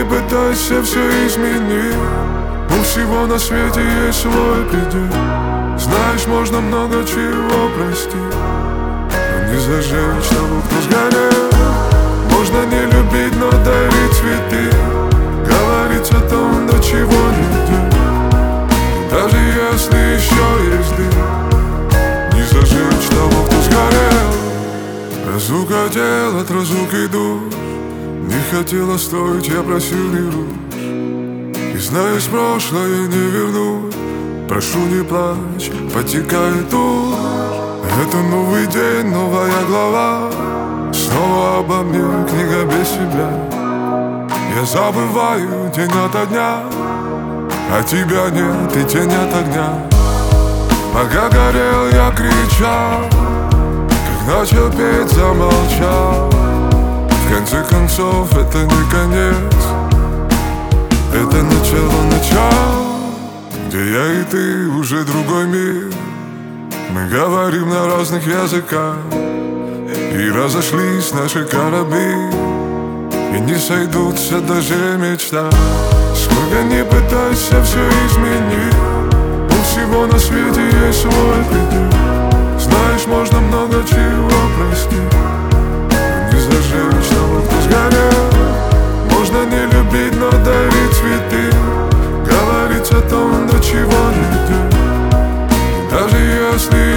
пытайся все изменить. У всего на свете есть свой предел. Знаешь, можно много чего простить, но не зажечь того, кто сгорел. Можно не любить, но дарить цветы, говорить о том, до чего не идет. Даже если еще есть дым, не зажечь того, кто сгорел. Разлука тел от разлуки душ. Не хотела стоить, я просил не руш. И знаешь, прошлое не вернуть. Прошу, не плачь, потекает тушь. Это новый день, новая глава. Снова обо мне книга без себя. Я забываю день ото дня, а тебя нет и тень от огня. Пока горел, я кричал, как начал петь, замолчал. В конце концов, это не конец, это начало, где я и ты, уже другой мир. Мы говорим на разных языках, и разошлись наши корабли, и не сойдутся даже мечта. Сколько не пытайся все изменить, у всего на свете есть свой предел. Знаешь, можно много чего простить, но не зажечь того, кто сгорел. Можно не любить, но дарить цветы, говорить о том, до чего не идет. Даже если